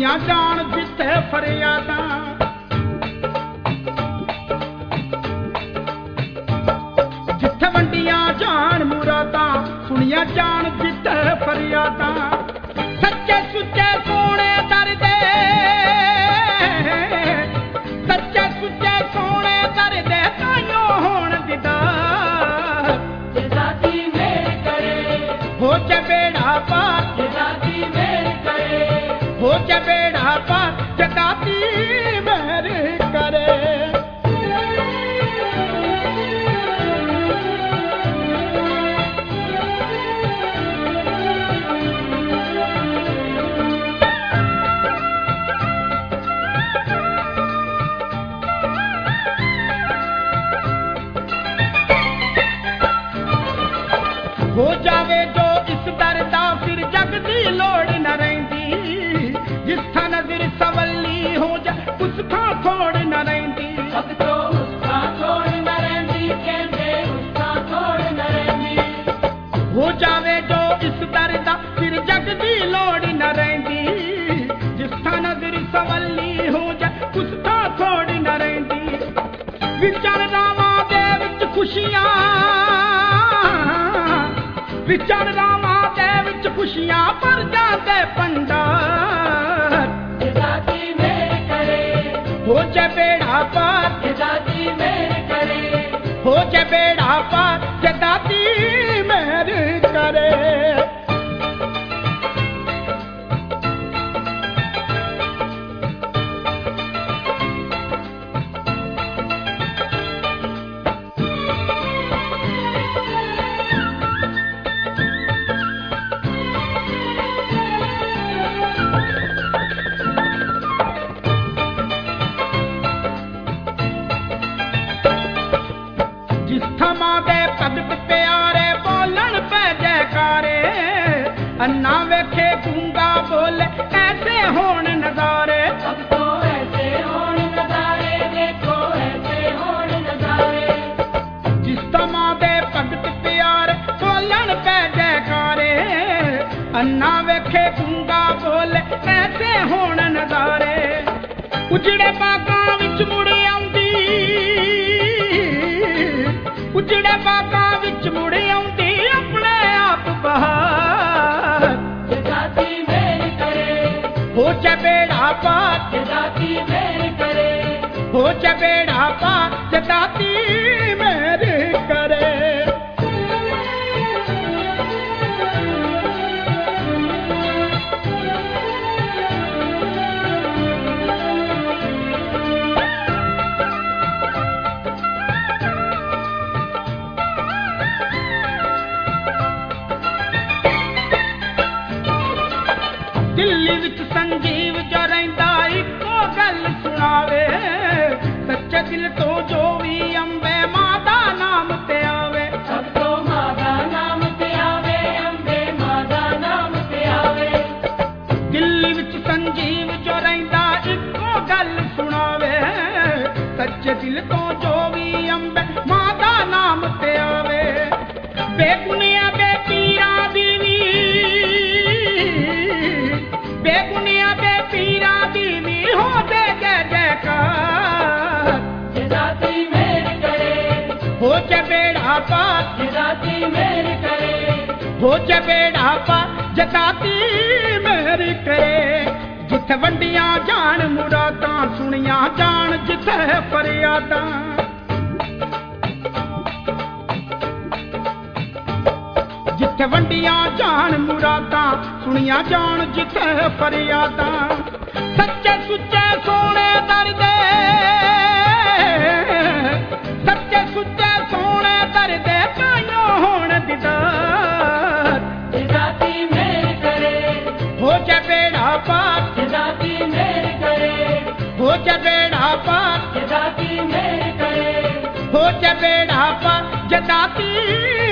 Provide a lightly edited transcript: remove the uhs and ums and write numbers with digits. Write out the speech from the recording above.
सुनिया जान जिथे फरियादा जिथे वंडिया जान मुरादा सुनिया जान जिथे फरियादा सच्चे सुच्चे सोने दर दे सच्चे सुच्चे सोने दर दे ताइयों होण दीदार जदाती मेरे करे हो च बेड़ा पार जदाती मेरे करे हो च बेड़ा पार जदाती मेरे करे हो जावे जो इस दर दा फिर जग दी लोड़ न रहिंदी जिस था नजर सवली हो जा उस था थोड़ न रहिंदी अब तो उसका थोड़ न रहिंदी कहंदे उसका थोड़ न रहिंदी हो जावे जो इस दर दा फिर जग दी लोड़ न रहिंदी जिस था नजर सवली हो जा उस था थोड़ न रहिंदी विचर रावां दे विच खुशियां विचर रावां दे विच खुशियां भर जांदे भंडार जदाती मेरे करे हो च बेड़ा पार जदाती मेरे करे हो च बेड़ा पार जदाती मेरे करे जिस थमा दे भगत प्यारे बोलन पे जयकारे अन्ना वेखे गूंगा बोले ऐसे होण नजारे अब तो ऐसे होण नजारे देखो ऐसे होण नजारे जिस थमा दे भगत प्यारे बोलन पे जयकारे अन्ना वेखे गूंगा बोले ऐसे होण नजारे उजड़े बागां विच मुड़ आउंदी उजड़े बागां विच मुड़ आउंदी अपने आप बहार जदाती मेरे करे हो च बेड़ा पार जदाती मेरे करे हो च बेड़ा पार जदाती मेरे करे दिल्ली विच संजीव जो रहिंदा इक्को गल सुनावे सच्चे दिल तो जो भी अंबे मां दा नाम ते आवे अब तो मां दा नाम ते आवे अंबे मां दा नाम ते आवे दिल्ली विच संजीव जो रहिंदा इक्को गल सुनावे सच्चे दिल तो जो भी अंबे मां दा नाम ते आवे बेगुनिया बेपीरा दी वी बेगुनिया बेपीरा दी वी हो दे जय जयकार जदाती मेरे करे हो च बेड़ा पार जदाती मेरे करे हो च बेड़ा पार जदाती मेरे करे जिथे वंडियां जान मुरादां सुनिया जान जिथे फरियादां जिथे वंडियां जान मुरादां सुनिया जान जिथे फरियादां सच्चे सुच्चे सोने दर दे सच्चे सुच्चे सोने दर दे ताइयों होण दीदार जदाती मेरे करे हो च बेड़ा पार जदाती मेरे करे हो च बेड़ा पार जदाती मेरे करे हो च बेड़ा पार जदाती